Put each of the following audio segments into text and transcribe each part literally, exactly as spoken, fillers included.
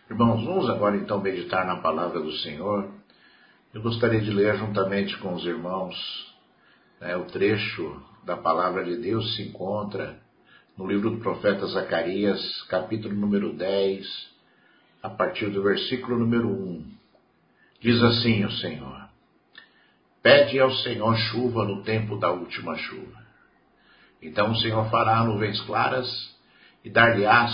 Irmãos, vamos agora então meditar na palavra do Senhor. Eu gostaria de ler juntamente com os irmãos, né, o trecho da palavra de Deus se encontra no livro do profeta Zacarias, capítulo número dez, a partir do versículo número um. Diz assim o Senhor: Pede ao Senhor chuva no tempo da última chuva. Então o Senhor fará nuvens claras e dar-lhe-ás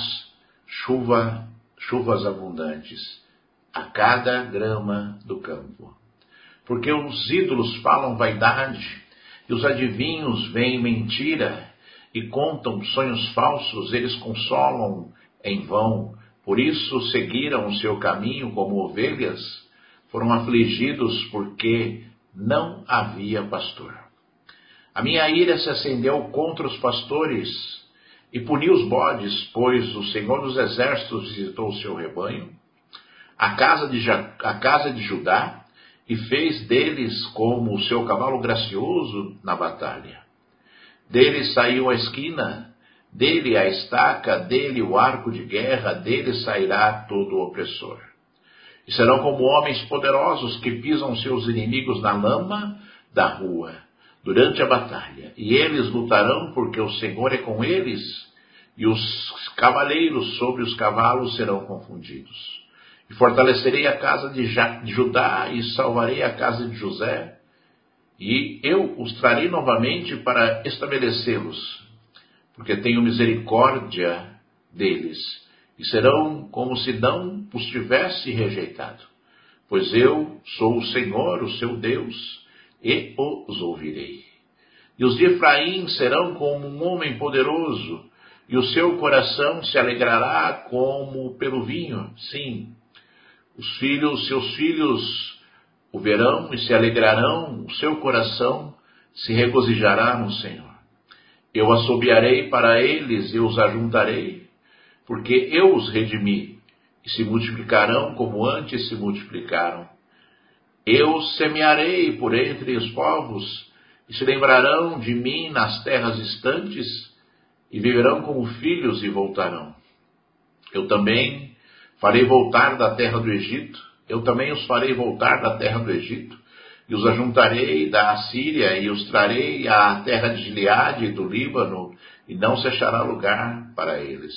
chuva, chuvas abundantes a cada grama do campo. Porque os ídolos falam vaidade e os adivinhos veem mentira e contam sonhos falsos, eles consolam em vão. Por isso seguiram o seu caminho como ovelhas, foram afligidos porque não havia pastor. A minha ira se acendeu contra os pastores e puni os bodes, pois o Senhor dos Exércitos visitou o seu rebanho, a casa de, ja, a casa de Judá, e fez deles como o seu cavalo gracioso na batalha. Dele saiu a esquina, dele a estaca, dele o arco de guerra, dele sairá todo o opressor. E serão como homens poderosos que pisam seus inimigos na lama da rua, durante a batalha. E eles lutarão porque o Senhor é com eles, e os cavaleiros sobre os cavalos serão confundidos. E fortalecerei a casa de Judá e salvarei a casa de José, e eu os trarei novamente para estabelecê-los, porque tenho misericórdia deles, e serão como se não os tivesse rejeitado. Pois eu sou o Senhor, o seu Deus, e os ouvirei. E os de Efraim serão como um homem poderoso, e o seu coração se alegrará como pelo vinho. Sim, os filhos, seus filhos o verão e se alegrarão, o seu coração se regozijará no Senhor. Eu assobiarei para eles e os ajuntarei, porque eu os redimi, e se multiplicarão como antes se multiplicaram. Eu semearei por entre os povos, e se lembrarão de mim nas terras distantes, e viverão como filhos e voltarão. Eu também farei voltar da terra do Egito, eu também os farei voltar da terra do Egito, e os ajuntarei da Assíria, e os trarei à terra de Gileade e do Líbano, e não se achará lugar para eles.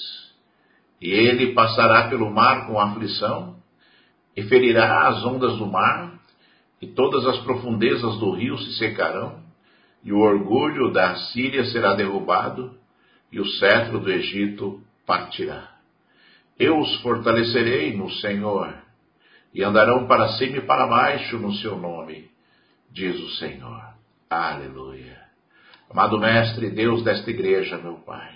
E ele passará pelo mar com aflição, e ferirá as ondas do mar, e todas as profundezas do rio se secarão, e o orgulho da Assíria será derrubado, e o cetro do Egito partirá. Eu os fortalecerei no Senhor, e andarão para cima e para baixo no seu nome, diz o Senhor. Aleluia. Amado Mestre, Deus desta igreja, meu Pai,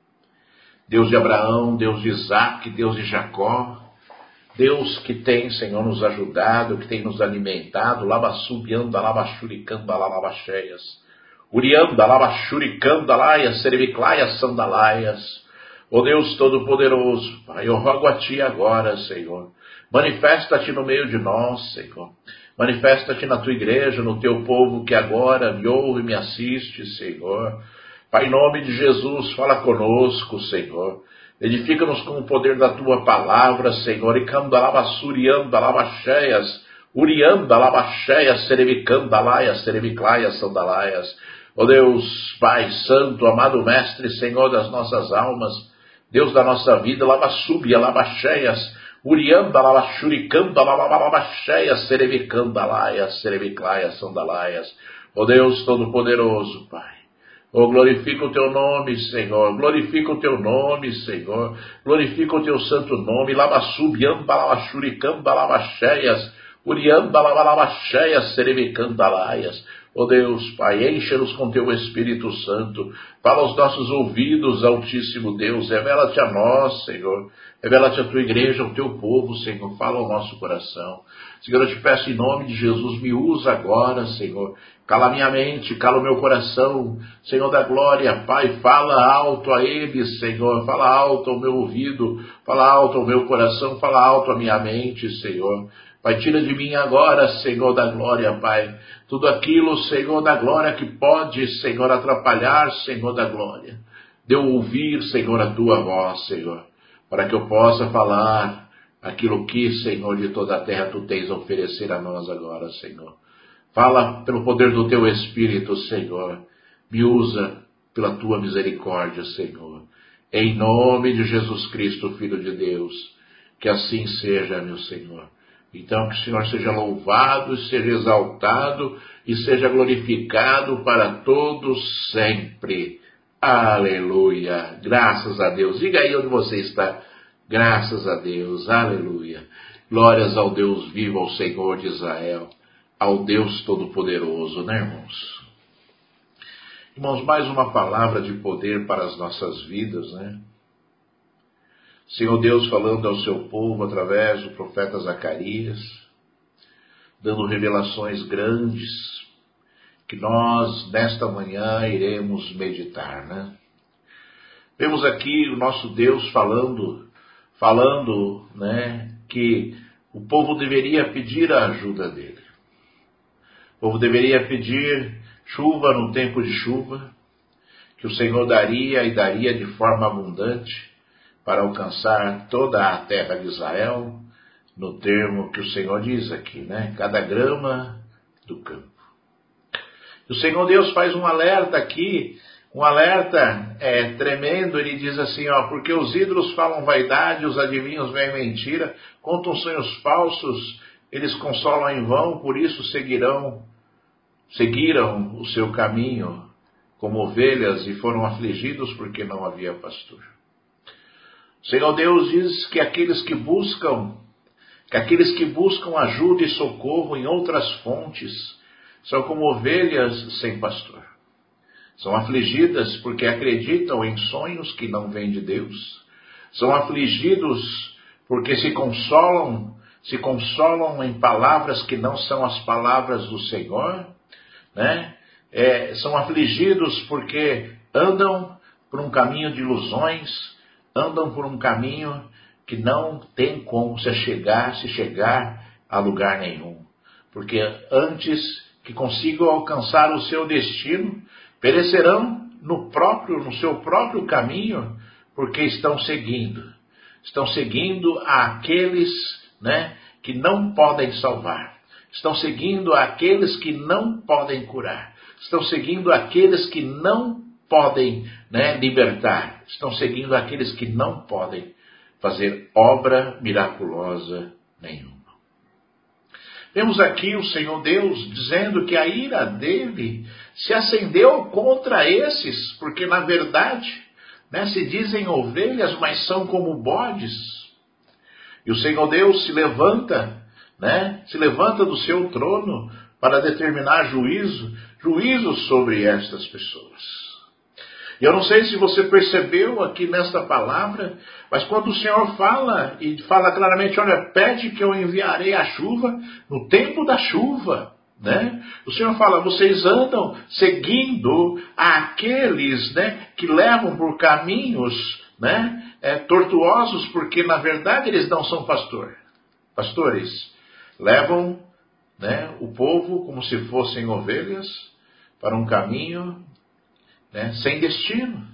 Deus de Abraão, Deus de Isaac, Deus de Jacó, Deus que tem, Senhor, nos ajudado, que tem nos alimentado, labassubianda, labachuricanda, labacheias, urianda, labachuricanda, laias, sereviclaias, sandalaias. Ó Deus Todo-Poderoso, Pai, eu rogo a Ti agora, Senhor, manifesta-te no meio de nós, Senhor, manifesta-te na Tua igreja, no Teu povo que agora me ouve e me assiste, Senhor. Pai, em nome de Jesus, fala conosco, Senhor. Edifica-nos com o poder da Tua palavra, Senhor. E candalabassurianda, labacheias, urianda, labacheias, serevicanda, laias, sereviclaias, sandalaias. Ó Deus, Pai Santo, amado Mestre, Senhor das nossas almas, Deus da nossa vida, labassubia, labacheias, urianda, labachuricanda, labacheias, serevicanda, laias, sereviclaias, sandalaias. Ó Deus Todo-Poderoso, Pai. Oh, glorifica o Teu nome, Senhor, glorifica o Teu nome, Senhor, glorifica o Teu santo nome, labassubiamba, labachuricamba, labacheias, uriamba, labacheias, serevicanda, laias. Oh Deus, Pai, encha-nos com Teu Espírito Santo, fala aos nossos ouvidos, Altíssimo Deus, revela-te a nós, Senhor, revela-te a Tua igreja, ao Teu povo, Senhor, fala ao nosso coração. Senhor, eu te peço em nome de Jesus, me usa agora, Senhor, cala minha mente, cala o meu coração, Senhor da glória, Pai, fala alto a eles, Senhor, fala alto ao meu ouvido, fala alto ao meu coração, fala alto à minha mente, Senhor. Pai, tira de mim agora, Senhor da glória, Pai, tudo aquilo, Senhor da glória, que pode, Senhor, atrapalhar, Senhor da glória. De eu ouvir, Senhor, a Tua voz, Senhor, para que eu possa falar aquilo que, Senhor, de toda a terra tu tens a oferecer a nós agora, Senhor. Fala pelo poder do teu Espírito, Senhor. Me usa pela tua misericórdia, Senhor. Em nome de Jesus Cristo, Filho de Deus. Que assim seja, meu Senhor. Então, que o Senhor seja louvado, seja exaltado e seja glorificado para todos sempre. Aleluia. Graças a Deus. Diga aí onde você está. Graças a Deus. Aleluia. Glórias ao Deus vivo, ao Senhor de Israel, ao Deus Todo-Poderoso, né, irmãos? Irmãos, mais uma palavra de poder para as nossas vidas, né? Senhor Deus falando ao seu povo através do profeta Zacarias, dando revelações grandes que nós, nesta manhã, iremos meditar, né? Vemos aqui o nosso Deus falando, falando, né, que o povo deveria pedir a ajuda dele. O povo deveria pedir chuva no tempo de chuva, que o Senhor daria e daria de forma abundante para alcançar toda a terra de Israel, no termo que o Senhor diz aqui, né? Cada grama do campo. O Senhor Deus faz um alerta aqui, um alerta é, tremendo. Ele diz assim, ó, porque os ídolos falam vaidade, os adivinhos veem mentira, contam sonhos falsos, eles consolam em vão, por isso seguirão, seguiram o seu caminho como ovelhas e foram afligidos porque não havia pastor. O Senhor Deus diz que aqueles que buscam, que aqueles que buscam ajuda e socorro em outras fontes, são como ovelhas sem pastor. São afligidas porque acreditam em sonhos que não vêm de Deus. São afligidos porque se consolam, se consolam em palavras que não são as palavras do Senhor, né? É, são afligidos porque andam por um caminho de ilusões, andam por um caminho que não tem como se chegar, se chegar a lugar nenhum. Porque antes que consigam alcançar o seu destino, perecerão no próprio, no seu próprio caminho, porque estão seguindo. Estão seguindo aqueles, né, que não podem salvar. Estão seguindo aqueles que não podem curar. Estão seguindo aqueles que não podem, né, libertar. Estão seguindo aqueles que não podem fazer obra miraculosa nenhuma. Vemos aqui o Senhor Deus dizendo que a ira dele se acendeu contra esses, porque na verdade, né, se dizem ovelhas, mas são como bodes. E o Senhor Deus se levanta, né, se levanta do seu trono para determinar juízo, juízo sobre estas pessoas. E eu não sei se você percebeu aqui nesta palavra, mas quando o Senhor fala, e fala claramente, olha, pede que eu enviarei a chuva no tempo da chuva, né? O Senhor fala, vocês andam seguindo aqueles, né, que levam por caminhos, né, é, tortuosos, porque na verdade eles não são pastor. Pastores levam, né, o povo como se fossem ovelhas para um caminho, né, sem destino.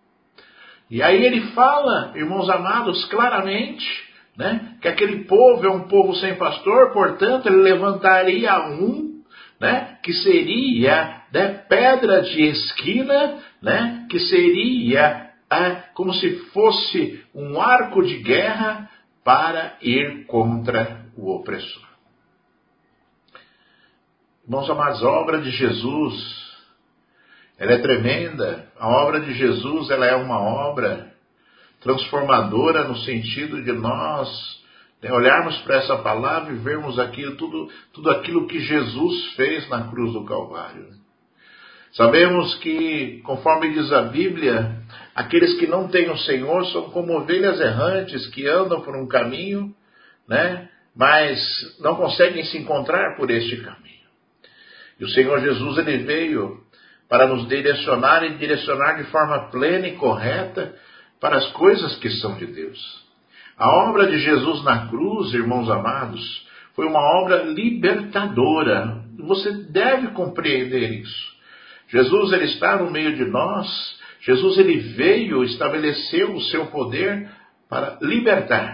E aí ele fala, irmãos amados, claramente, né, que aquele povo é um povo sem pastor, portanto ele levantaria um, né, que seria, né, pedra de esquina, né, que seria é, como se fosse um arco de guerra para ir contra o opressor. Irmãos amados, a obra de Jesus, ela é tremenda. A obra de Jesus, ela é uma obra transformadora no sentido de nós, né, olharmos para essa palavra e vermos aquilo, tudo, tudo aquilo que Jesus fez na cruz do Calvário. Sabemos que, conforme diz a Bíblia, aqueles que não têm o Senhor são como ovelhas errantes que andam por um caminho, né, mas não conseguem se encontrar por este caminho. E o Senhor Jesus, ele veio para nos direcionar e direcionar de forma plena e correta para as coisas que são de Deus. A obra de Jesus na cruz, irmãos amados, foi uma obra libertadora. Você deve compreender isso. Jesus, ele está no meio de nós. Jesus, ele veio, estabeleceu o seu poder para libertar,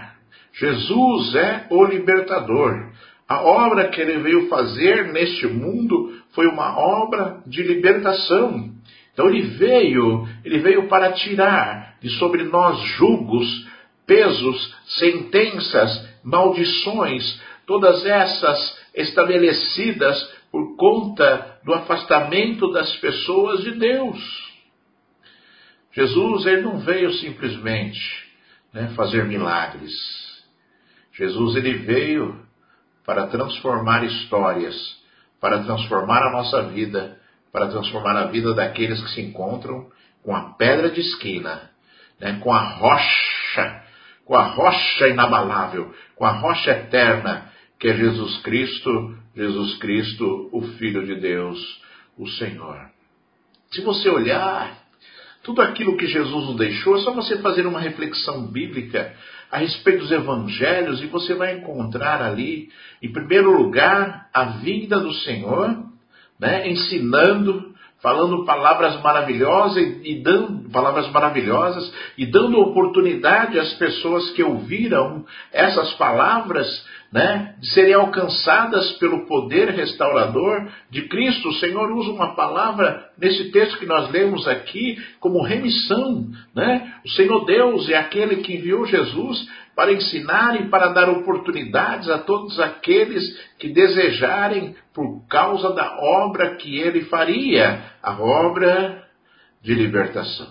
Jesus é o libertador. A obra que ele veio fazer neste mundo foi uma obra de libertação. Então ele veio, ele veio para tirar de sobre nós julgos, pesos, sentenças, maldições, todas essas estabelecidas por conta do afastamento das pessoas de Deus. Jesus, ele não veio simplesmente, né, fazer milagres. Jesus, ele veio para transformar histórias, para transformar a nossa vida, para transformar a vida daqueles que se encontram com a pedra de esquina, né, com a rocha, com a rocha inabalável, com a rocha eterna, que é Jesus Cristo, Jesus Cristo, o Filho de Deus, o Senhor. Se você olhar tudo aquilo que Jesus nos deixou, é só você fazer uma reflexão bíblica a respeito dos evangelhos e você vai encontrar ali, em primeiro lugar, a vida do Senhor, né, ensinando, falando palavras maravilhosas e, e dando palavras maravilhosas e dando oportunidade às pessoas que ouviram essas palavras, né, de serem alcançadas pelo poder restaurador de Cristo. O Senhor usa uma palavra nesse texto que nós lemos aqui como remissão, né? O Senhor Deus é aquele que enviou Jesus para ensinar e para dar oportunidades a todos aqueles que desejarem por causa da obra que ele faria, a obra de libertação.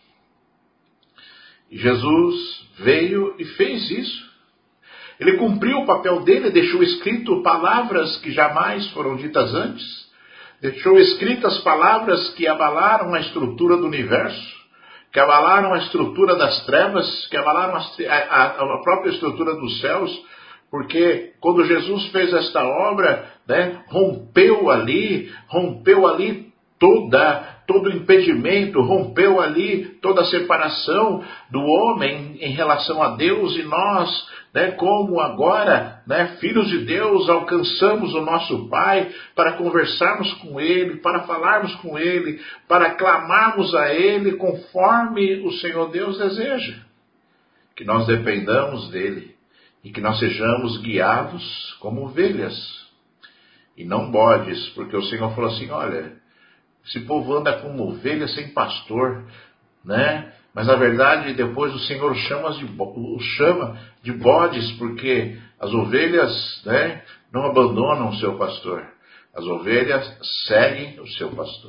E Jesus veio e fez isso. Ele cumpriu o papel dele, deixou escrito palavras que jamais foram ditas antes, deixou escritas palavras que abalaram a estrutura do universo, que abalaram a estrutura das trevas, que abalaram a, a, a própria estrutura dos céus, porque quando Jesus fez esta obra, né, rompeu ali, rompeu ali toda, todo impedimento, rompeu ali toda a separação do homem em relação a Deus, e nós, né, como agora, né, filhos de Deus, alcançamos o nosso Pai para conversarmos com Ele, para falarmos com Ele, para clamarmos a Ele conforme o Senhor Deus deseja. Que nós dependamos dEle e que nós sejamos guiados como ovelhas e não bodes, porque o Senhor falou assim, olha, esse povo anda como ovelha sem pastor, né? Mas na verdade depois o Senhor chama de, o chama de bodes, porque as ovelhas, né, não abandonam o seu pastor. As ovelhas seguem o seu pastor.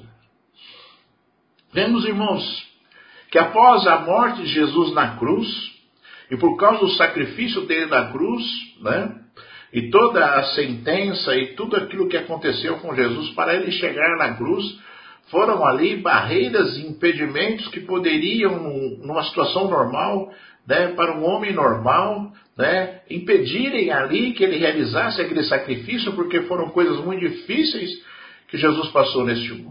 Vemos, irmãos, que após a morte de Jesus na cruz, e por causa do sacrifício dele na cruz, né, e toda a sentença e tudo aquilo que aconteceu com Jesus para ele chegar na cruz, foram ali barreiras e impedimentos que poderiam, numa situação normal, né, para um homem normal, né, impedirem ali que ele realizasse aquele sacrifício, porque foram coisas muito difíceis que Jesus passou neste mundo.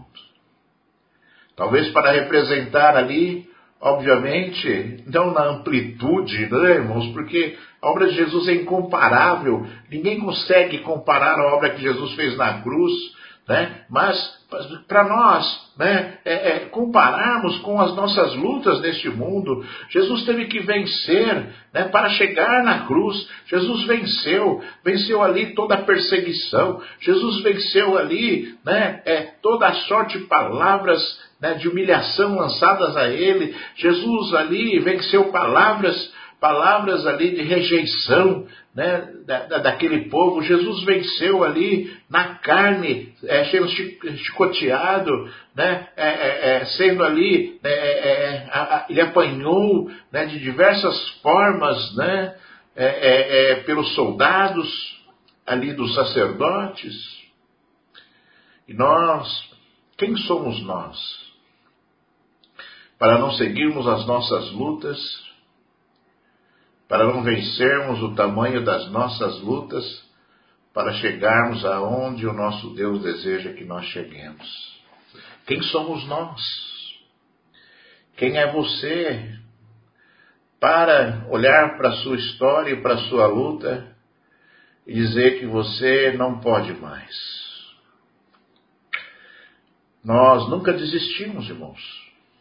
Talvez para representar ali, obviamente, não na amplitude, né, irmãos, porque a obra de Jesus é incomparável, ninguém consegue comparar a obra que Jesus fez na cruz, né, mas para nós, né, é, é, compararmos com as nossas lutas neste mundo, Jesus teve que vencer, né, para chegar na cruz. Jesus venceu, venceu ali toda a perseguição, Jesus venceu ali, né, é, toda a sorte de palavras, né, de humilhação lançadas a ele. Jesus ali venceu palavras, palavras ali de rejeição, né, da, da, daquele povo. Jesus venceu ali na carne, é, sendo chicoteado, né, é, é, é, sendo ali, é, é, a, a, ele apanhou, né, de diversas formas, né, é, é, é, pelos soldados ali dos sacerdotes. E nós, quem somos nós para não seguirmos as nossas lutas, para não vencermos o tamanho das nossas lutas, para chegarmos aonde o nosso Deus deseja que nós cheguemos? Quem somos nós? Quem é você para olhar para a sua história e para a sua luta e dizer que você não pode mais? Nós nunca desistimos, irmãos.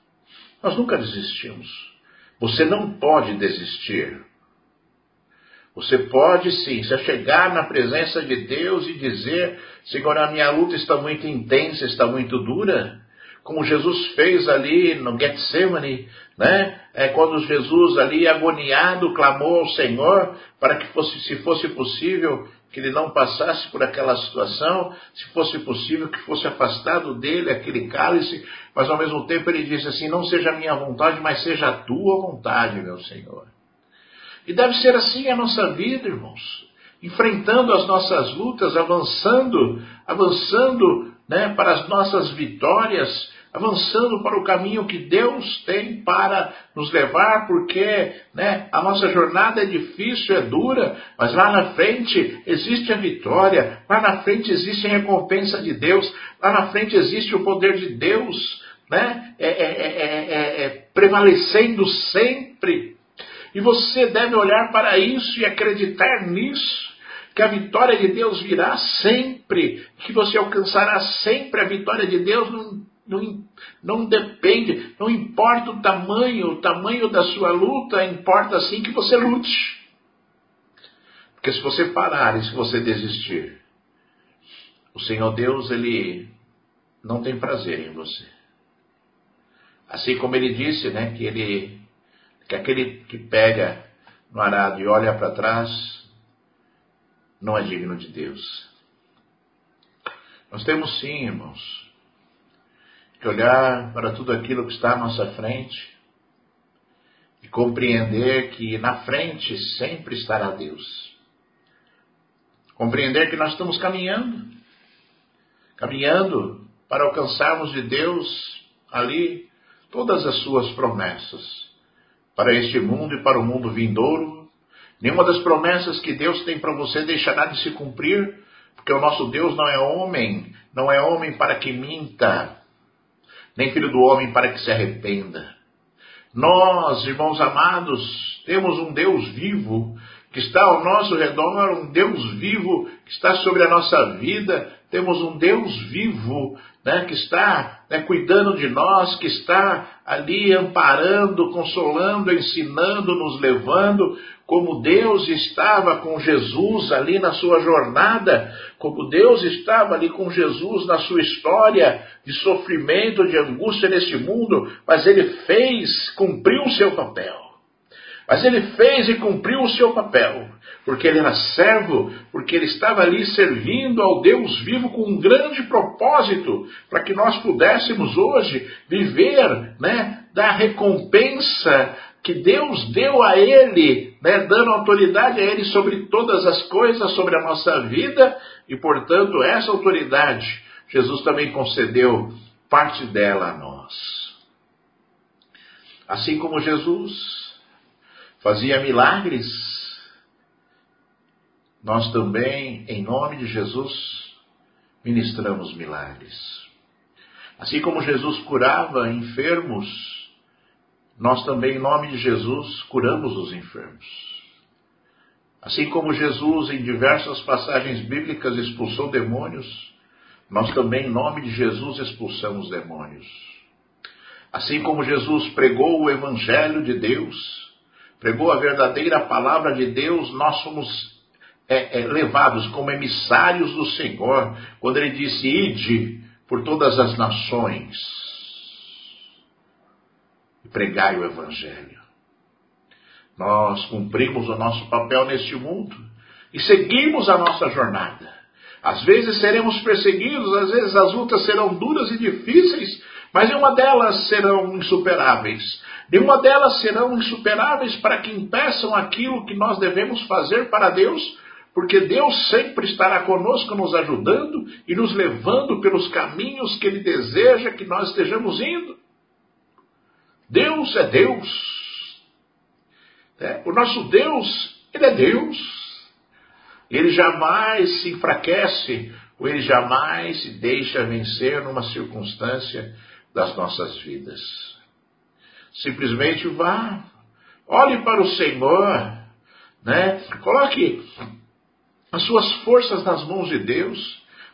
Nós nunca desistimos. Você não pode desistir. Você pode sim, se chegar na presença de Deus e dizer: Senhor, a minha luta está muito intensa, está muito dura, como Jesus fez ali no Getsemane, né? É quando Jesus ali agoniado clamou ao Senhor para que fosse, se fosse possível, que ele não passasse por aquela situação, se fosse possível que fosse afastado dele aquele cálice, mas ao mesmo tempo ele disse assim: não seja a minha vontade, mas seja a tua vontade, meu Senhor. E deve ser assim a nossa vida, irmãos, enfrentando as nossas lutas, avançando, avançando, né, para as nossas vitórias, avançando para o caminho que Deus tem para nos levar, porque, né, a nossa jornada é difícil, é dura, mas lá na frente existe a vitória, lá na frente existe a recompensa de Deus, lá na frente existe o poder de Deus, né, é, é, é, é, é, prevalecendo sempre. E você deve olhar para isso e acreditar nisso, que a vitória de Deus virá sempre, que você alcançará sempre a vitória de Deus. Não, não, não depende, não importa o tamanho, o tamanho da sua luta, importa sim que você lute. Porque se você parar e se você desistir, o Senhor Deus, Ele não tem prazer em você. Assim como Ele disse, né, que Ele... que aquele que pega no arado e olha para trás não é digno de Deus. Nós temos sim, irmãos, que olhar para tudo aquilo que está à nossa frente e compreender que na frente sempre estará Deus. Compreender que nós estamos caminhando, caminhando para alcançarmos de Deus ali todas as suas promessas, para este mundo e para o mundo vindouro. Nenhuma das promessas que Deus tem para você deixará de se cumprir, porque o nosso Deus não é homem, não é homem para que minta, nem filho do homem para que se arrependa. Nós, irmãos amados, temos um Deus vivo que está ao nosso redor, um Deus vivo que está sobre a nossa vida. Temos um Deus vivo, né, que está, né, cuidando de nós, que está ali amparando, consolando, ensinando, nos levando, como Deus estava com Jesus ali na sua jornada, como Deus estava ali com Jesus na sua história de sofrimento, de angústia neste mundo, mas Ele fez, cumpriu o seu papel. Mas Ele fez e cumpriu o seu papel, porque Ele era servo, porque Ele estava ali servindo ao Deus vivo com um grande propósito, para que nós pudéssemos hoje viver, né, da recompensa que Deus deu a Ele, né, dando autoridade a Ele sobre todas as coisas, sobre a nossa vida, e portanto essa autoridade Jesus também concedeu parte dela a nós. Assim como Jesus fazia milagres, nós também, em nome de Jesus, ministramos milagres. Assim como Jesus curava enfermos, nós também, em nome de Jesus, curamos os enfermos. Assim como Jesus, em diversas passagens bíblicas, expulsou demônios, nós também, em nome de Jesus, expulsamos demônios. Assim como Jesus pregou o Evangelho de Deus, pregou a verdadeira palavra de Deus, nós somos é, é, levados como emissários do Senhor, quando Ele disse: ide por todas as nações e pregai o Evangelho. Nós cumprimos o nosso papel neste mundo e seguimos a nossa jornada. Às vezes seremos perseguidos, às vezes as lutas serão duras e difíceis, mas nenhuma delas serão insuperáveis. Nenhuma delas serão insuperáveis para que impeçam aquilo que nós devemos fazer para Deus, porque Deus sempre estará conosco, nos ajudando e nos levando pelos caminhos que Ele deseja que nós estejamos indo. Deus é Deus. É, o nosso Deus, Ele é Deus. Ele jamais se enfraquece, ou Ele jamais se deixa vencer numa circunstância das nossas vidas. Simplesmente vá, olhe para o Senhor, né? Coloque as suas forças nas mãos de Deus,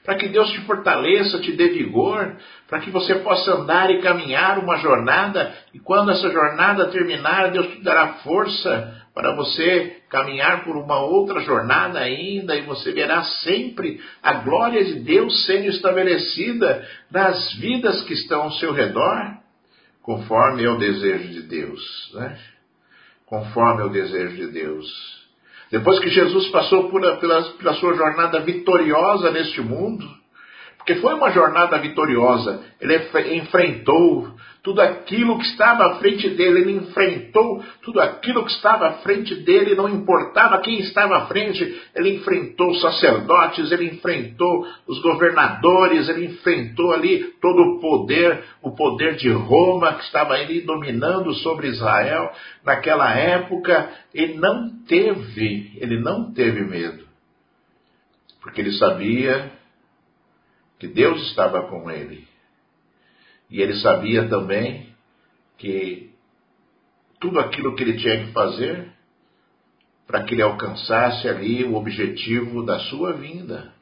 para que Deus te fortaleça, te dê vigor, para que você possa andar e caminhar uma jornada, e quando essa jornada terminar, Deus te dará força para você caminhar por uma outra jornada ainda, e você verá sempre a glória de Deus sendo estabelecida nas vidas que estão ao seu redor, conforme é o desejo de Deus, né? Conforme é o desejo de Deus. Depois que Jesus passou por, pela, pela sua jornada vitoriosa neste mundo, porque foi uma jornada vitoriosa, ele enfrentou tudo aquilo que estava à frente dele, ele enfrentou tudo aquilo que estava à frente dele, não importava quem estava à frente, ele enfrentou os sacerdotes, ele enfrentou os governadores, ele enfrentou ali todo o poder, o poder de Roma que estava ali dominando sobre Israel naquela época. Ele não teve, ele não teve medo, porque ele sabia que Deus estava com ele. E ele sabia também que tudo aquilo que ele tinha que fazer para que ele alcançasse ali o objetivo da sua vinda.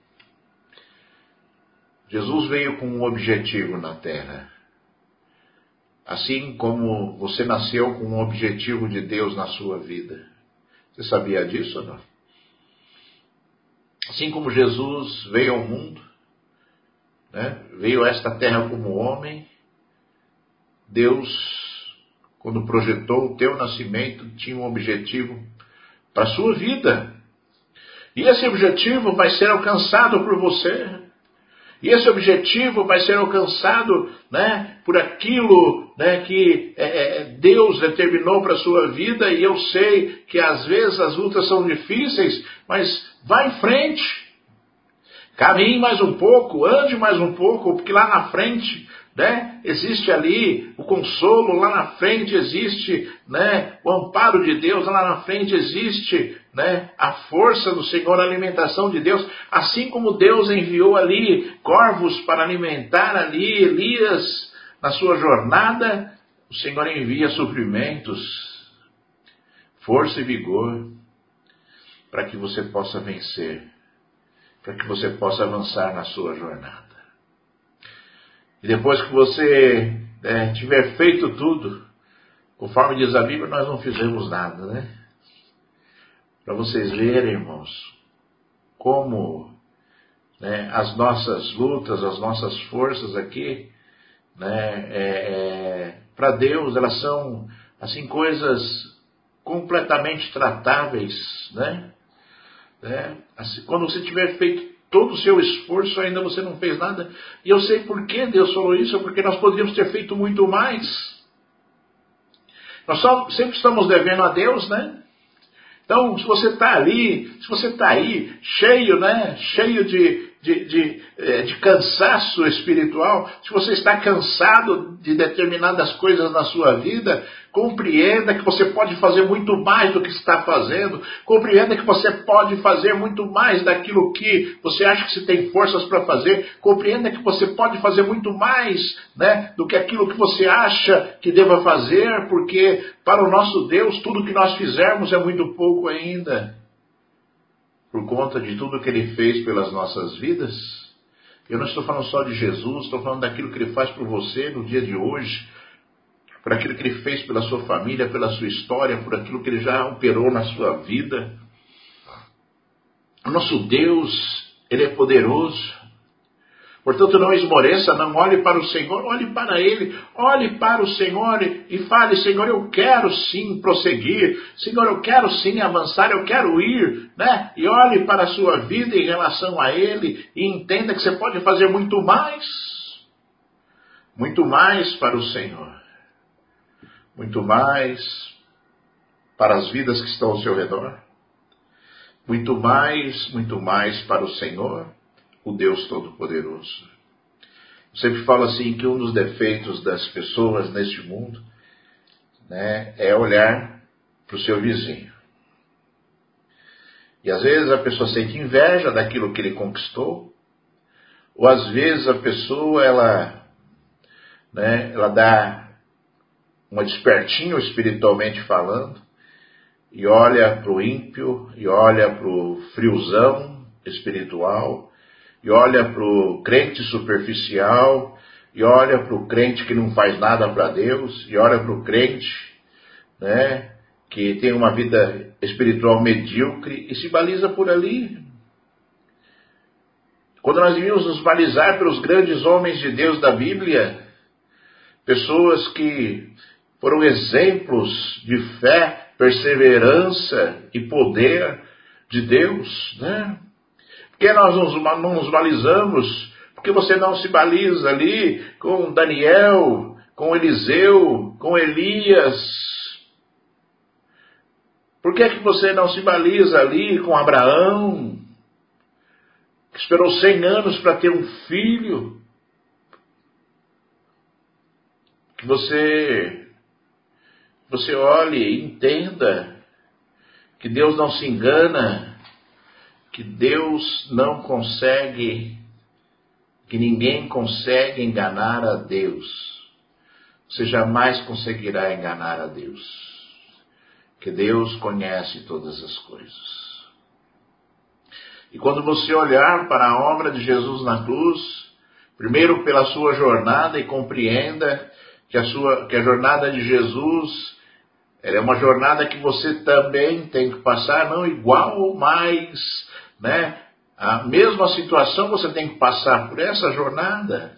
Jesus veio com um objetivo na terra. Assim como você nasceu com um objetivo de Deus na sua vida. Você sabia disso ou não? Assim como Jesus veio ao mundo, né? Veio a esta terra como homem, Deus, quando projetou o teu nascimento, tinha um objetivo para a sua vida. E esse objetivo vai ser alcançado por você. E esse objetivo vai ser alcançado, né, por aquilo, né, que é, Deus determinou para a sua vida. E eu sei que às vezes as lutas são difíceis, mas vá em frente. Caminhe mais um pouco, ande mais um pouco, porque lá na frente, né, existe ali o consolo, lá na frente existe, né, o amparo de Deus, lá na frente existe, né, a força do Senhor, a alimentação de Deus. Assim como Deus enviou ali corvos para alimentar ali Elias na sua jornada, o Senhor envia suprimentos, força e vigor, para que você possa vencer, para que você possa avançar na sua jornada. E depois que você é, tiver feito tudo, conforme diz a Bíblia, nós não fizemos nada, né? Para vocês verem, irmãos, como, né, as nossas lutas, as nossas forças aqui, né, é, é, para Deus, elas são, assim, coisas completamente tratáveis, né? É, assim, quando você tiver feito todo o seu esforço, ainda você não fez nada. E eu sei por que Deus falou isso, é porque nós poderíamos ter feito muito mais. Nós só, sempre estamos devendo a Deus, né? Então, se você está ali, se você está aí, cheio, né? Cheio de, de, de, de cansaço espiritual, se você está cansado de determinadas coisas na sua vida, compreenda que você pode fazer muito mais do que está fazendo. Compreenda que você pode fazer muito mais daquilo que você acha que você tem forças para fazer. Compreenda que você pode fazer muito mais, né, do que aquilo que você acha que deva fazer, porque para o nosso Deus tudo que nós fizermos é muito pouco ainda. Por conta de tudo que Ele fez pelas nossas vidas. Eu não estou falando só de Jesus, estou falando daquilo que Ele faz por você no dia de hoje, por aquilo que Ele fez pela sua família, pela sua história, por aquilo que Ele já operou na sua vida. O nosso Deus, Ele é poderoso. Portanto, não esmoreça, não olhe para o Senhor, olhe para Ele, olhe para o Senhor e fale: Senhor, eu quero sim prosseguir, Senhor, eu quero sim avançar, eu quero ir, né? E olhe para a sua vida em relação a Ele e entenda que você pode fazer muito mais, muito mais para o Senhor. Muito mais para as vidas que estão ao seu redor. Muito mais, muito mais para o Senhor, o Deus Todo-Poderoso. Eu sempre falo assim que um dos defeitos das pessoas neste mundo, né, é olhar para o seu vizinho. E às vezes a pessoa sente inveja daquilo que ele conquistou, ou às vezes a pessoa ela, né, ela dá uma despertinho espiritualmente falando, e olha para o ímpio, e olha para o friozão espiritual, e olha para o crente superficial, e olha para o crente que não faz nada para Deus, e olha para o crente, né, que tem uma vida espiritual medíocre e se baliza por ali. Quando nós devíamos nos balizar pelos grandes homens de Deus da Bíblia, pessoas que foram exemplos de fé, perseverança e poder de Deus, né? Porque nós não nos balizamos, porque você não se baliza ali com Daniel, com Eliseu, com Elias. Por que é que você não se baliza ali com Abraão, que esperou cem anos para ter um filho? Que você, você olhe e entenda que Deus não se engana, que Deus não consegue, que ninguém consegue enganar a Deus. Você jamais conseguirá enganar a Deus, que Deus conhece todas as coisas. E quando você olhar para a obra de Jesus na cruz, primeiro pela sua jornada, e compreenda que a, sua, que a jornada de Jesus ela é uma jornada que você também tem que passar, não igual, mas, né, a mesma situação você tem que passar por essa jornada.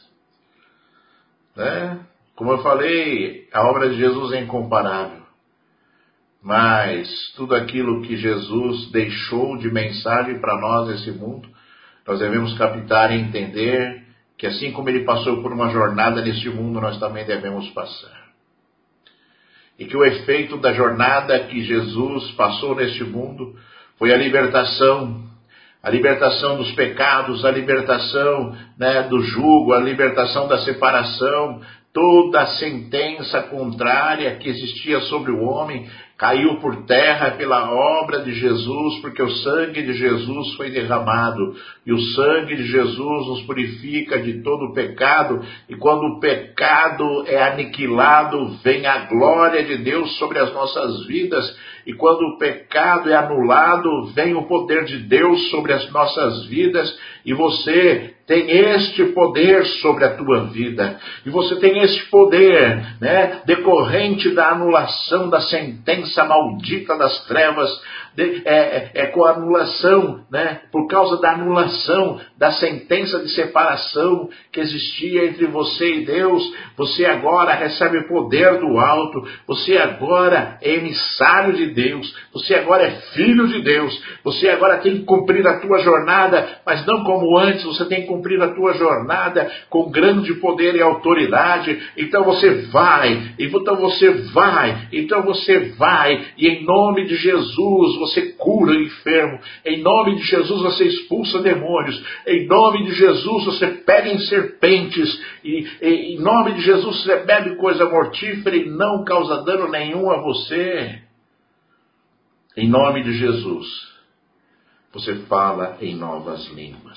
Né? Como eu falei, a obra de Jesus é incomparável. Mas tudo aquilo que Jesus deixou de mensagem para nós nesse mundo, nós devemos captar e entender que assim como ele passou por uma jornada neste mundo, nós também devemos passar. E que o efeito da jornada que Jesus passou neste mundo foi a libertação, a libertação dos pecados, a libertação, né, do jugo, a libertação da separação. Toda a sentença contrária que existia sobre o homem caiu por terra pela obra de Jesus, porque o sangue de Jesus foi derramado. E o sangue de Jesus nos purifica de todo o pecado. E quando o pecado é aniquilado, vem a glória de Deus sobre as nossas vidas. E quando o pecado é anulado, vem o poder de Deus sobre as nossas vidas. E você tem este poder sobre a tua vida. E você tem este poder, né, decorrente da anulação da sentença maldita das trevas, de, é, é com a anulação, né, por causa da anulação da sentença de separação que existia entre você e Deus. Você agora recebe poder do alto, você agora é emissário de Deus, você agora é filho de Deus, você agora tem que cumprir a tua jornada, mas não como antes, você tem que cumprir a tua jornada com grande poder e autoridade. Então você vai, então você vai, então você vai, e em nome de Jesus você cura o enfermo, em nome de Jesus você expulsa demônios, em nome de Jesus você pega em serpentes, e, e em nome de Jesus você bebe coisa mortífera e não causa dano nenhum a você. Em nome de Jesus você fala em novas línguas.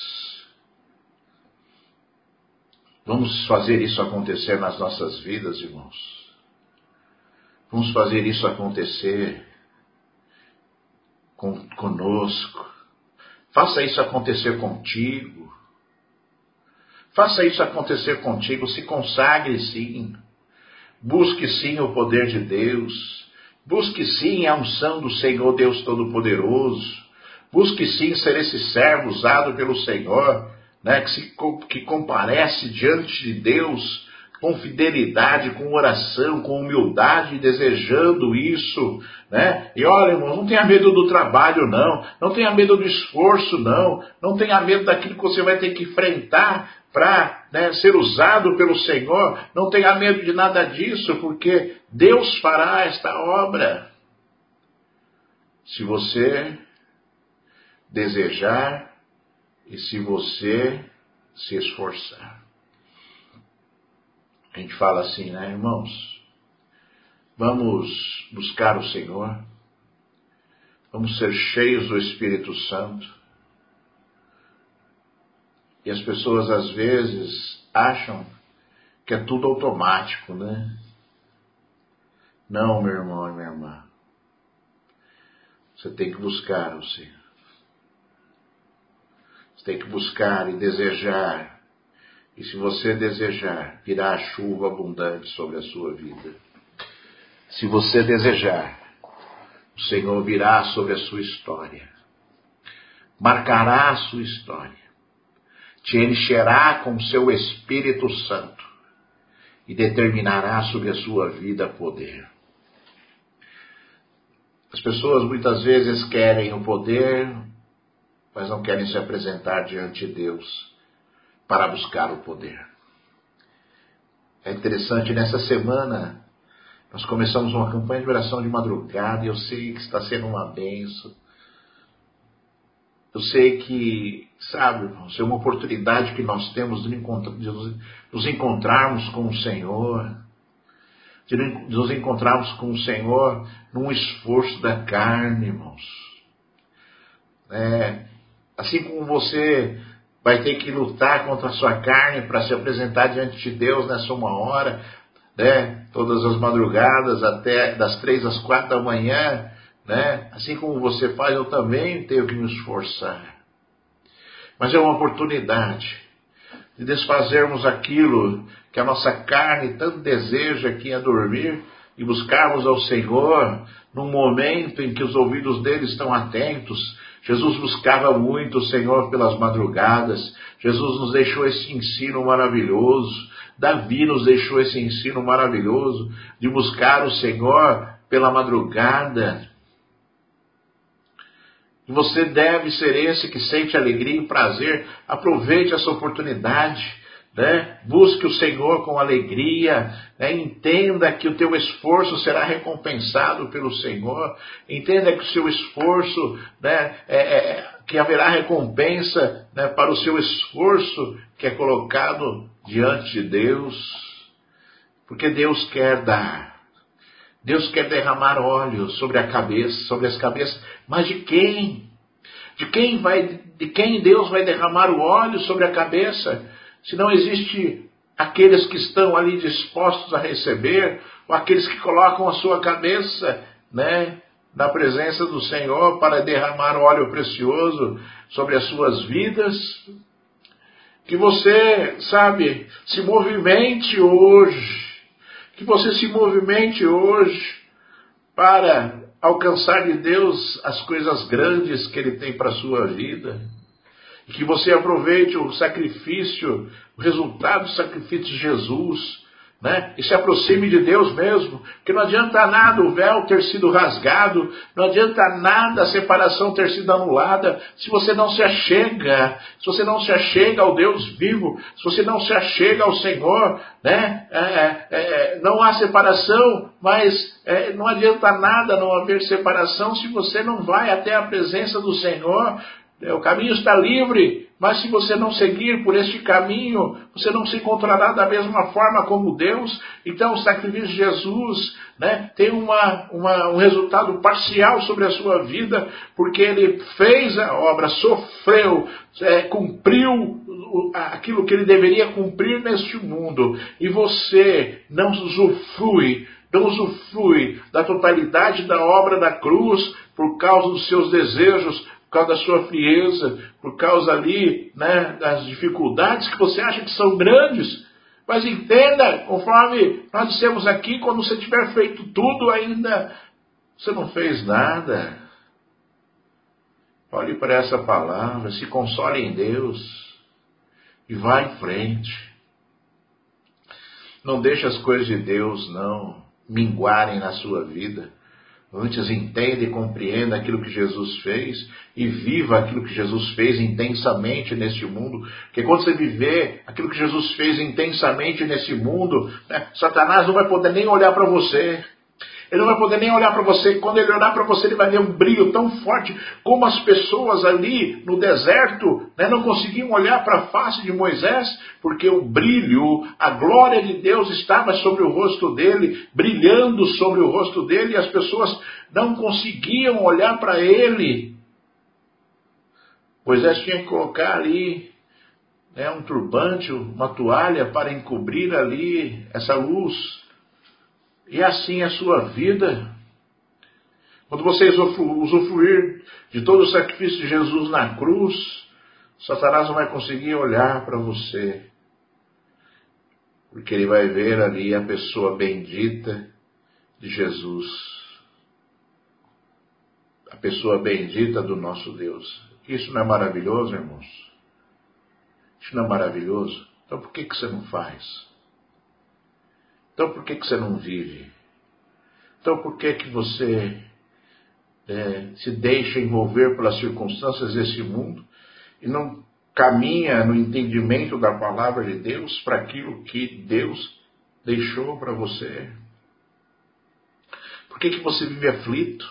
Vamos fazer isso acontecer nas nossas vidas, irmãos. Vamos fazer isso acontecer com, conosco. Faça isso acontecer contigo. Faça isso acontecer contigo. Se consagre sim. Busque sim o poder de Deus. Busque sim a unção do Senhor Deus Todo-Poderoso. Busque sim ser esse servo usado pelo Senhor, né, que, se, que comparece diante de Deus com fidelidade, com oração, com humildade, desejando isso, né? E olha, irmão, não tenha medo do trabalho, não. Não tenha medo do esforço, não. Não tenha medo daquilo que você vai ter que enfrentar para, né, ser usado pelo Senhor. Não tenha medo de nada disso, porque Deus fará esta obra. Se você desejar e se você se esforçar. A gente fala assim, né, irmãos? Vamos buscar o Senhor. Vamos ser cheios do Espírito Santo. E as pessoas às vezes acham que é tudo automático, né? Não, meu irmão e minha irmã. Você tem que buscar o Senhor. Você tem que buscar e desejar. E se você desejar, virá a chuva abundante sobre a sua vida. Se você desejar, o Senhor virá sobre a sua história. Marcará a sua história. Te encherá com o seu Espírito Santo. E determinará sobre a sua vida poder. As pessoas muitas vezes querem o poder, mas não querem se apresentar diante de Deus para buscar o poder. É interessante, nessa semana, nós começamos uma campanha de oração de madrugada e eu sei que está sendo uma bênção. Eu sei que, sabe, é uma oportunidade que nós temos de nos encontrarmos com o Senhor, de nos encontrarmos com o Senhor num esforço da carne, irmãos. É, assim como você vai ter que lutar contra a sua carne para se apresentar diante de Deus nessa uma hora, né? Todas as madrugadas, até das três às quatro da manhã, né? Assim como você faz, eu também tenho que me esforçar. Mas é uma oportunidade de desfazermos aquilo que a nossa carne tanto deseja, que é dormir, e buscarmos ao Senhor num momento em que os ouvidos dele estão atentos. Jesus buscava muito o Senhor pelas madrugadas. Jesus nos deixou esse ensino maravilhoso. Davi nos deixou esse ensino maravilhoso de buscar o Senhor pela madrugada. E você deve ser esse que sente alegria e prazer. Aproveite essa oportunidade. Né? Busque o Senhor com alegria, né? Entenda que o teu esforço será recompensado pelo Senhor, entenda que o seu esforço, né, é, é, que haverá recompensa, né, para o seu esforço que é colocado diante de Deus, porque Deus quer dar, Deus quer derramar óleo sobre a cabeça, sobre as cabeças, mas de quem? De quem vai, de quem Deus vai derramar o óleo sobre a cabeça? Se não existe aqueles que estão ali dispostos a receber, ou aqueles que colocam a sua cabeça, né, na presença do Senhor para derramar óleo precioso sobre as suas vidas, que você, sabe, se movimente hoje, que você se movimente hoje para alcançar de Deus as coisas grandes que Ele tem para a sua vida. E que você aproveite o sacrifício, o resultado do sacrifício de Jesus, né? E se aproxime de Deus mesmo, porque não adianta nada o véu ter sido rasgado, não adianta nada a separação ter sido anulada, se você não se achega, se você não se achega ao Deus vivo, se você não se achega ao Senhor, né? É, é, é, não há separação, mas é, não adianta nada não haver separação se você não vai até a presença do Senhor. O caminho está livre, mas se você não seguir por este caminho, você não se encontrará da mesma forma como Deus. Então o sacrifício de Jesus, né, tem uma, uma, um resultado parcial sobre a sua vida, porque Ele fez a obra, sofreu, é, cumpriu aquilo que Ele deveria cumprir neste mundo, e você não usufrui, não usufrui da totalidade da obra da cruz por causa dos seus desejos, por causa da sua frieza, por causa ali, né, das dificuldades que você acha que são grandes. Mas entenda, conforme nós dissemos aqui, quando você tiver feito tudo ainda, você não fez nada. Olhe para essa palavra, se console em Deus e vá em frente. Não deixe as coisas de Deus não minguarem na sua vida. Antes entenda e compreenda aquilo que Jesus fez e viva aquilo que Jesus fez intensamente neste mundo. Porque quando você viver aquilo que Jesus fez intensamente nesse mundo, né, Satanás não vai poder nem olhar para você. Ele não vai poder nem olhar para você. Quando ele olhar para você, ele vai ver um brilho tão forte como as pessoas ali no deserto, né, não conseguiam olhar para a face de Moisés, porque o brilho, a glória de Deus estava sobre o rosto dele, brilhando sobre o rosto dele, e as pessoas não conseguiam olhar para ele. Moisés tinha que colocar ali, né, um turbante, uma toalha para encobrir ali essa luz. E assim é a sua vida. Quando você usufruir de todo o sacrifício de Jesus na cruz, Satanás não vai conseguir olhar para você, porque ele vai ver ali a pessoa bendita de Jesus, a pessoa bendita do nosso Deus. Isso não é maravilhoso, irmãos? Isso não é maravilhoso? Então por que que você não faz? Então por que que você não vive? Então por que que você é, se deixa envolver pelas circunstâncias desse mundo e não caminha no entendimento da palavra de Deus para aquilo que Deus deixou para você? Por que que você vive aflito?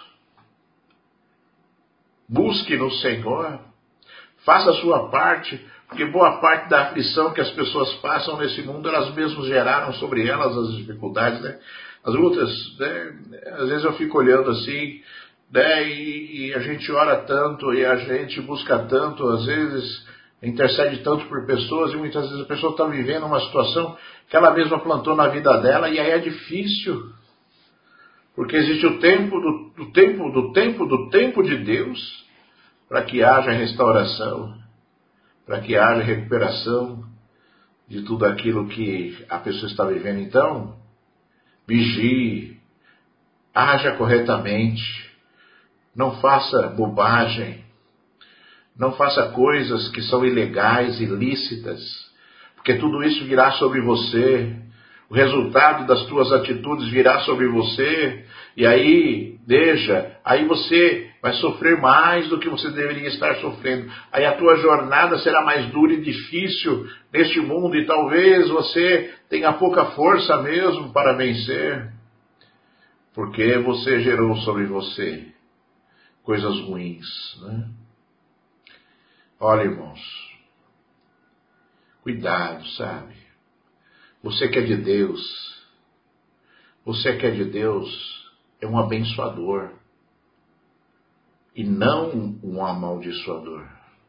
Busque no Senhor, faça a sua parte, porque boa parte da aflição que as pessoas passam nesse mundo, elas mesmas geraram sobre elas as dificuldades, né? As lutas, né? Às vezes eu fico olhando assim, né? E, e a gente ora tanto, e a gente busca tanto, às vezes intercede tanto por pessoas, e muitas vezes a pessoa está vivendo uma situação que ela mesma plantou na vida dela, e aí é difícil, porque existe o tempo do, do tempo do tempo do tempo de Deus para que haja restauração, para que haja recuperação de tudo aquilo que a pessoa está vivendo. Então, vigie, haja corretamente, não faça bobagem, não faça coisas que são ilegais, ilícitas, porque tudo isso virá sobre você. O resultado das tuas atitudes virá sobre você, e aí, veja, aí você vai sofrer mais do que você deveria estar sofrendo. Aí a tua jornada será mais dura e difícil neste mundo, e talvez você tenha pouca força mesmo para vencer, porque você gerou sobre você coisas ruins, né? Olha, irmãos, cuidado, sabe? Você que é de Deus, você que é de Deus, é um abençoador e não um amaldiçoador.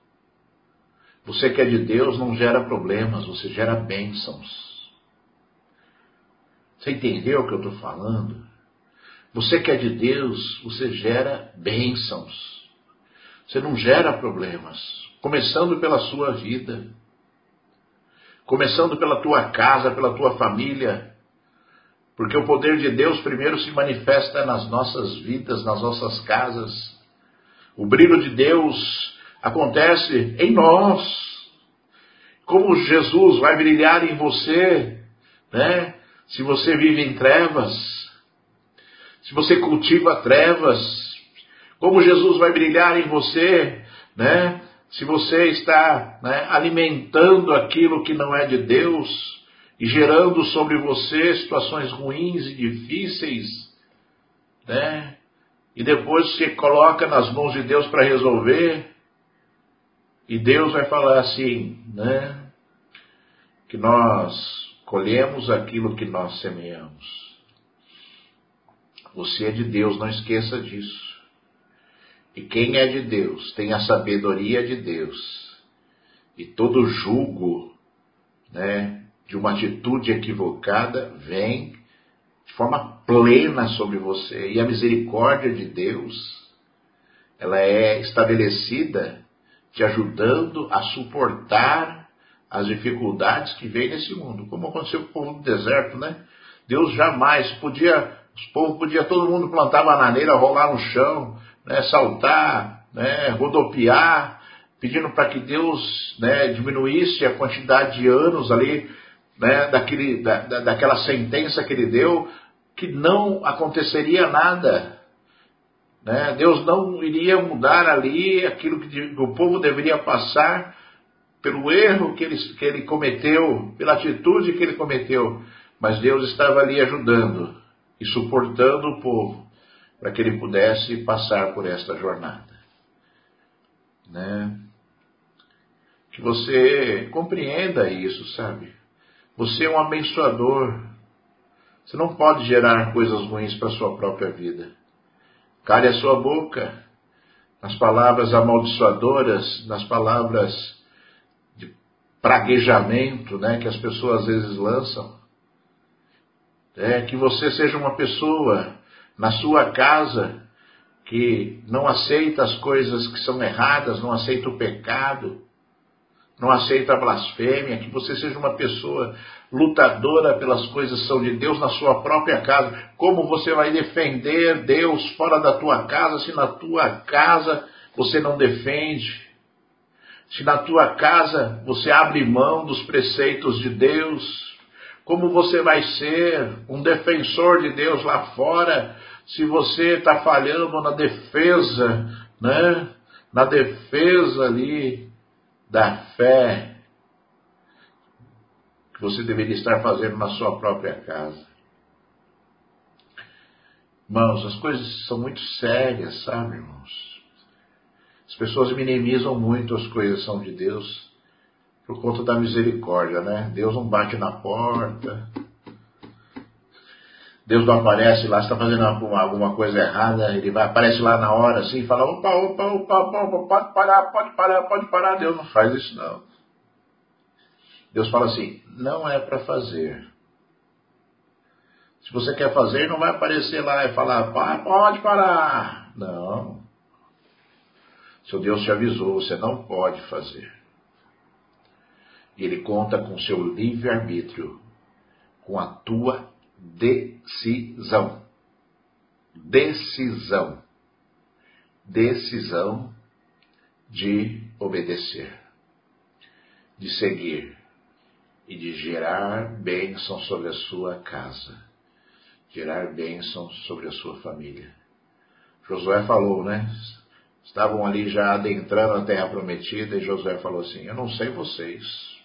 Você que é de Deus não gera problemas, você gera bênçãos. Você entendeu o que eu estou falando? Você que é de Deus, você gera bênçãos. Você não gera problemas, começando pela sua vida. Começando pela tua casa, pela tua família, porque o poder de Deus primeiro se manifesta nas nossas vidas, nas nossas casas. O brilho de Deus acontece em nós. Como Jesus vai brilhar em você, né? Se você vive em trevas, se você cultiva trevas, como Jesus vai brilhar em você, né? Se você está, né, alimentando aquilo que não é de Deus e gerando sobre você situações ruins e difíceis, né? E depois você coloca nas mãos de Deus para resolver, e Deus vai falar assim, né? Que nós colhemos aquilo que nós semeamos. Você é de Deus, não esqueça disso. E quem é de Deus tem a sabedoria de Deus. E todo jugo, né, de uma atitude equivocada vem de forma plena sobre você. E a misericórdia de Deus, ela é estabelecida te ajudando a suportar as dificuldades que vem nesse mundo. Como aconteceu com o povo do deserto, né? Deus jamais podia, os povos podia, todo mundo plantar bananeira, rolar no chão, né, saltar, né, rodopiar, pedindo para que Deus, né, diminuísse a quantidade de anos ali, né, daquele, da, da, daquela sentença que ele deu, que não aconteceria nada. Né? Deus não iria mudar ali aquilo que o povo deveria passar pelo erro que ele, que ele cometeu, pela atitude que ele cometeu. Mas Deus estava ali ajudando e suportando o povo para que ele pudesse passar por esta jornada. Né? Que você compreenda isso, sabe? Você é um abençoador. Você não pode gerar coisas ruins para a sua própria vida. Cale a sua boca nas palavras amaldiçoadoras, nas palavras de praguejamento, né, que as pessoas às vezes lançam. É, que você seja uma pessoa na sua casa que não aceita as coisas que são erradas, não aceita o pecado, não aceita a blasfêmia, que você seja uma pessoa lutadora pelas coisas que são de Deus na sua própria casa. Como você vai defender Deus fora da tua casa, se na tua casa você não defende? Se na tua casa você abre mão dos preceitos de Deus? Como você vai ser um defensor de Deus lá fora, se você está falhando na defesa, né? Na defesa ali da fé que você deveria estar fazendo na sua própria casa? Irmãos, as coisas são muito sérias, sabe, irmãos? As pessoas minimizam muito as coisas que são de Deus por conta da misericórdia, né? Deus não bate na porta, Deus não aparece lá, você está fazendo alguma, alguma coisa errada, ele vai, aparece lá na hora assim e fala, opa, opa, opa, opa, pode parar, pode parar, pode parar. Deus não faz isso não. Deus fala assim, não é para fazer. Se você quer fazer, não vai aparecer lá e falar, pode parar. Não. Seu Deus te avisou, você não pode fazer. E Ele conta com o seu livre-arbítrio, com a tua decisão. Decisão. Decisão de obedecer, de seguir e de gerar bênção sobre a sua casa, gerar bênção sobre a sua família. Josué falou, né? Estavam ali já adentrando a terra prometida e Josué falou assim, eu não sei vocês,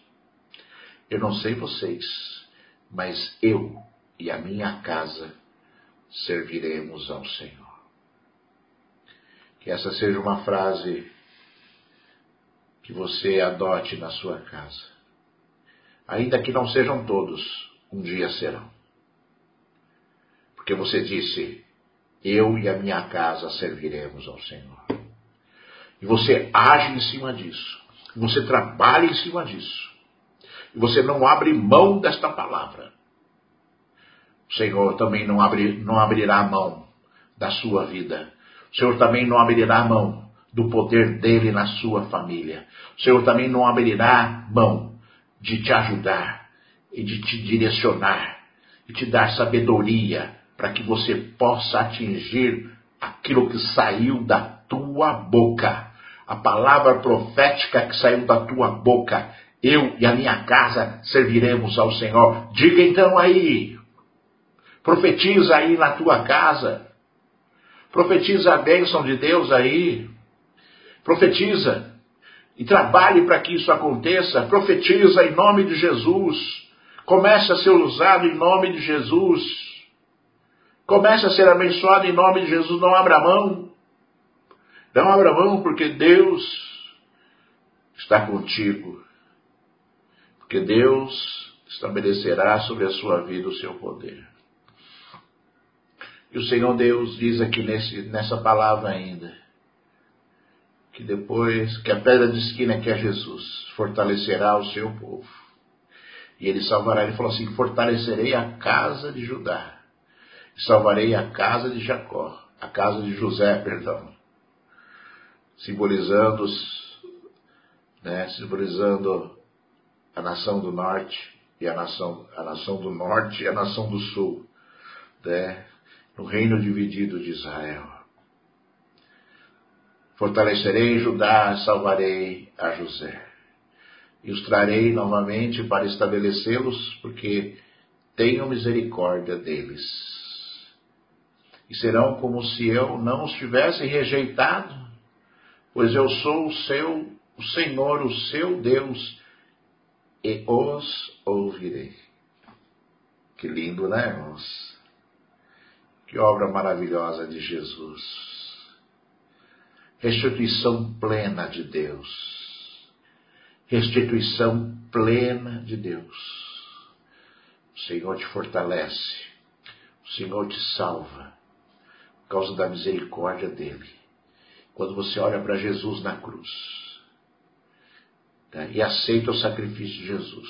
eu não sei vocês, mas eu e a minha casa serviremos ao Senhor. Que essa seja uma frase que você adote na sua casa. Ainda que não sejam todos, um dia serão. Porque você disse, eu e a minha casa serviremos ao Senhor. E você age em cima disso. Você trabalha em cima disso. E você não abre mão desta palavra. O Senhor também não, abre, não abrirá a mão da sua vida. O Senhor também não abrirá a mão do poder dele na sua família. O Senhor também não abrirá mão de te ajudar e de te direcionar e te dar sabedoria para que você possa atingir aquilo que saiu da tua boca. A palavra profética que saiu da tua boca. Eu e a minha casa serviremos ao Senhor. Diga então aí. Profetiza aí na tua casa. Profetiza a bênção de Deus aí. Profetiza. E trabalhe para que isso aconteça. Profetiza em nome de Jesus. Comece a ser usado em nome de Jesus. Comece a ser abençoado em nome de Jesus. Não abra mão. Não abra mão, porque Deus está contigo. Porque Deus estabelecerá sobre a sua vida o seu poder. E o Senhor Deus diz aqui nesse, nessa palavra ainda, que depois, que a pedra de esquina que é Jesus, fortalecerá o seu povo. E ele salvará, ele falou assim, fortalecerei a casa de Judá, e salvarei a casa de Jacó, a casa de José, perdão. Simbolizando, né, simbolizando a nação do norte e a nação, a nação do norte e a nação do sul, né, no reino dividido de Israel. Fortalecerei Judá, salvarei a José. E os trarei novamente para estabelecê-los, porque tenho misericórdia deles. E serão como se eu não os tivesse rejeitado, pois eu sou o seu, o Senhor, o seu Deus, e os ouvirei. Que lindo, né, irmãos? Que obra maravilhosa de Jesus. Restituição plena de Deus. Restituição plena de Deus. O Senhor te fortalece. O Senhor te salva. Por causa da misericórdia dele. Quando você olha para Jesus na cruz, tá, e aceita o sacrifício de Jesus,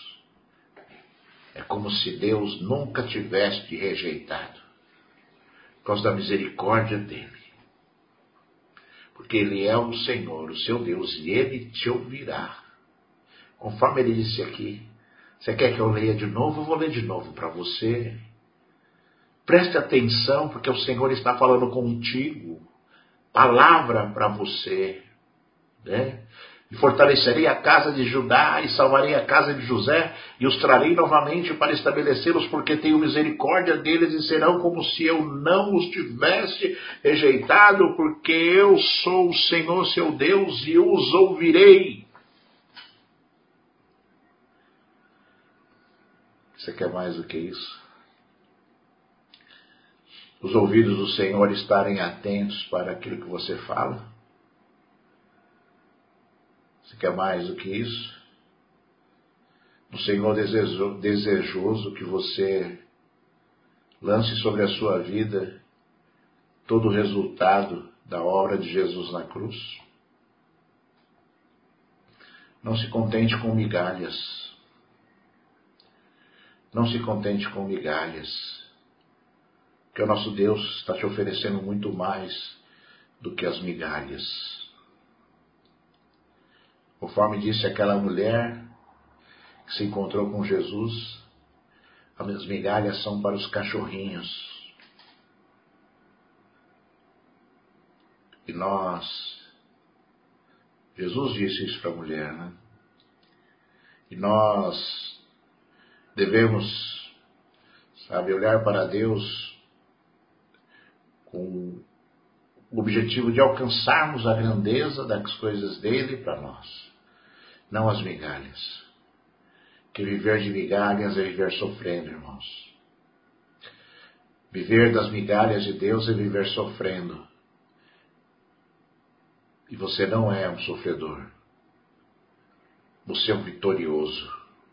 é como se Deus nunca tivesse te rejeitado. Por causa da misericórdia dele. Porque ele é o Senhor, o seu Deus, e ele te ouvirá. conforme ele disse aqui. Você quer que eu leia de novo? Eu vou ler de novo para você. Preste atenção, porque o Senhor está falando contigo. Palavra para você. Né? E fortalecerei a casa de Judá e salvarei a casa de José e os trarei novamente para estabelecê-los, porque tenho misericórdia deles e serão como se eu não os tivesse rejeitado, porque eu sou o Senhor seu Deus e os ouvirei. Você quer mais do que isso? Os ouvidos do Senhor estarem atentos para aquilo que você fala? Você quer mais do que isso? O Senhor desejo, desejoso que você lance sobre a sua vida todo o resultado da obra de Jesus na cruz? Não se contente com migalhas. Não se contente com migalhas. Porque o nosso Deus está te oferecendo muito mais do que as migalhas. Conforme disse aquela mulher que se encontrou com Jesus, as migalhas são para os cachorrinhos. E nós, Jesus disse isso para a mulher, né? E nós devemos, sabe, olhar para Deus com o objetivo de alcançarmos a grandeza das coisas dele para nós. Não as migalhas. Que viver de migalhas é viver sofrendo, irmãos. Viver das migalhas de Deus é viver sofrendo. E você não é um sofredor. Você é um vitorioso.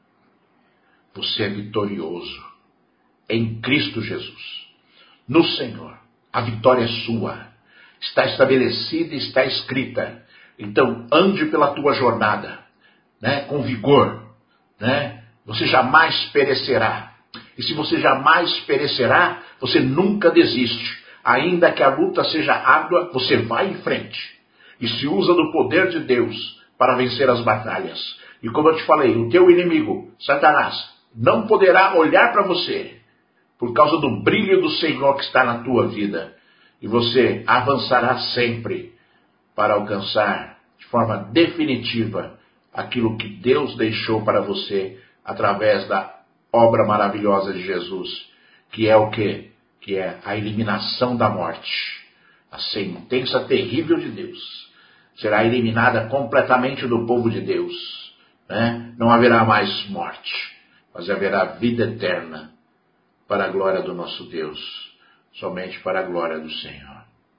Você é vitorioso. Em Cristo Jesus. No Senhor. A vitória é sua. Está estabelecida e está escrita. Então, ande pela tua jornada. Né, com vigor, né? Você jamais perecerá. E se você jamais perecerá, você nunca desiste. Ainda que a luta seja árdua, você vai em frente. E se usa do poder de Deus para vencer as batalhas. E como eu te falei, o teu inimigo, Satanás, não poderá olhar para você por causa do brilho do Senhor que está na tua vida. E você avançará sempre para alcançar de forma definitiva aquilo que Deus deixou para você através da obra maravilhosa de Jesus, que é o quê? Que é a eliminação da morte. A sentença terrível de Deus será eliminada completamente do povo de Deus. Né? Não haverá mais morte, mas haverá vida eterna para a glória do nosso Deus, somente para a glória do Senhor.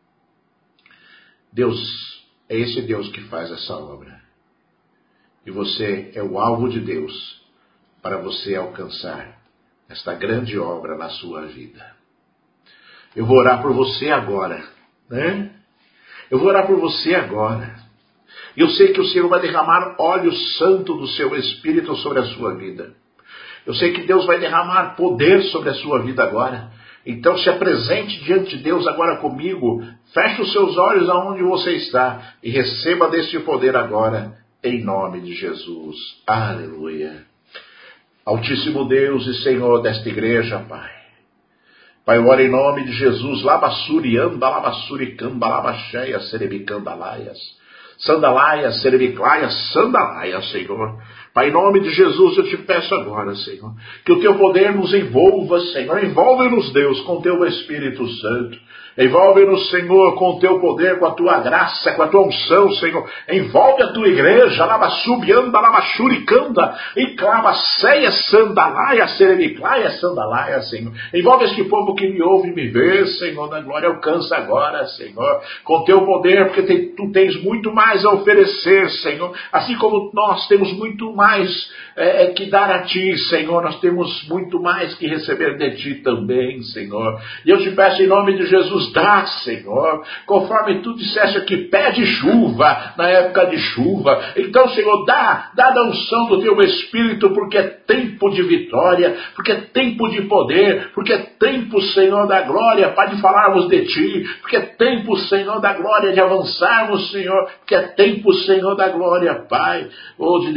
Deus, é esse Deus que faz essa obra. E você é o alvo de Deus para você alcançar esta grande obra na sua vida. Eu vou orar por você agora, né? Eu vou orar por você agora. E eu sei que o Senhor vai derramar óleo santo do seu Espírito sobre a sua vida. Eu sei que Deus vai derramar poder sobre a sua vida agora. Então se apresente diante de Deus agora comigo. Feche os seus olhos aonde você está e receba deste poder agora. Em nome de Jesus. Aleluia. Altíssimo Deus e Senhor desta igreja, Pai. Pai, eu oro em nome de Jesus. Labassuri, anda, labassuri, camba, labaxeia, serebicandalaias. Sandalaias, serebiclaias, sandalaias, Senhor. Pai, em nome de Jesus, eu te peço agora, Senhor, que o teu poder nos envolva, Senhor. Envolve-nos, Deus, com teu Espírito Santo. Envolve-nos, Senhor, com o teu poder, com a tua graça, com a tua unção, Senhor. Envolve a tua igreja, labassubianda, labachuricanda, e clavaceia, sandalaia, seremiclaia, sandalaia, Senhor. Envolve este povo que me ouve e me vê, Senhor, da glória. Alcança agora, Senhor, com teu poder, porque te, tu tens muito mais a oferecer, Senhor. Assim como nós temos muito mais é, que dar a ti, Senhor, nós temos muito mais que receber de ti também, Senhor. E eu te peço em nome de Jesus, dá, Senhor, conforme tu disseste aqui, pede chuva na época de chuva. Então, Senhor, dá, dá da unção do teu Espírito, porque é tempo de vitória, porque é tempo de poder, porque é tempo, Senhor, da glória, para de falarmos de ti, porque é tempo, Senhor, da glória de avançarmos, Senhor, porque é tempo, Senhor, da glória, Pai, ou de declarar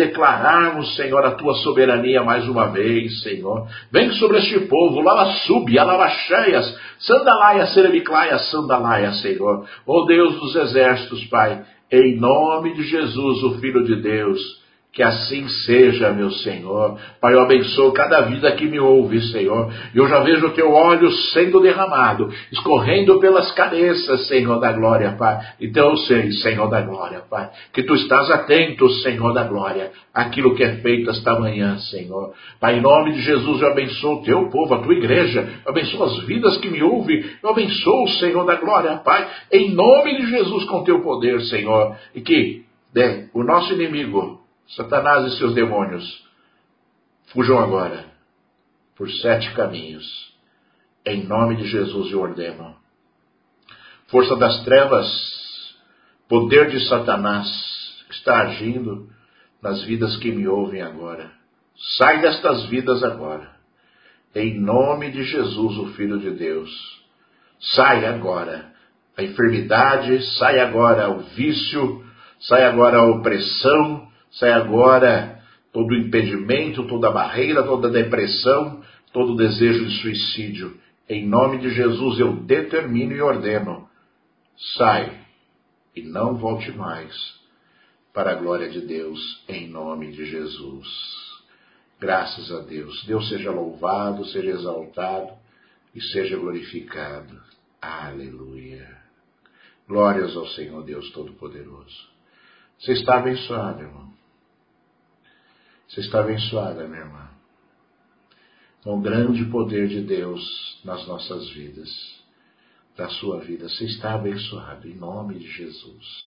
declararmos, Senhor, a tua soberania mais uma vez, Senhor. Vem sobre este povo, lava sub, alabachaias, sandalaia, serabiclaia, sandalaia, Senhor. Ó Deus dos exércitos, Pai, em nome de Jesus, o Filho de Deus, que assim seja, meu Senhor. Pai, eu abençoo cada vida que me ouve, Senhor. Eu já vejo o teu óleo sendo derramado, escorrendo pelas cabeças, Senhor da glória, Pai. Então eu sei, Senhor da glória, Pai, que tu estás atento, Senhor da glória, àquilo que é feito esta manhã, Senhor. Pai, em nome de Jesus, eu abençoo o teu povo, a tua igreja. Eu abençoo as vidas que me ouvem. Eu abençoo, Senhor da glória, Pai, em nome de Jesus, com teu poder, Senhor. E que né, o nosso inimigo, Satanás e seus demônios, fujam agora por sete caminhos. Em nome de Jesus eu ordeno. Força das trevas, poder de Satanás, que está agindo nas vidas que me ouvem agora. Sai destas vidas agora. Em nome de Jesus, o Filho de Deus. Sai agora a enfermidade, sai agora o vício, sai agora a opressão, sai agora todo o impedimento, toda a barreira, toda a depressão, todo o desejo de suicídio. Em nome de Jesus eu determino e ordeno. Sai e não volte mais, para a glória de Deus, em nome de Jesus. Graças a Deus. Deus seja louvado, seja exaltado e seja glorificado. Aleluia. Glórias ao Senhor Deus Todo-Poderoso. Você está abençoado, irmão. Você está abençoada, minha irmã, com o grande poder de Deus nas nossas vidas, da sua vida. Você está abençoado, em nome de Jesus.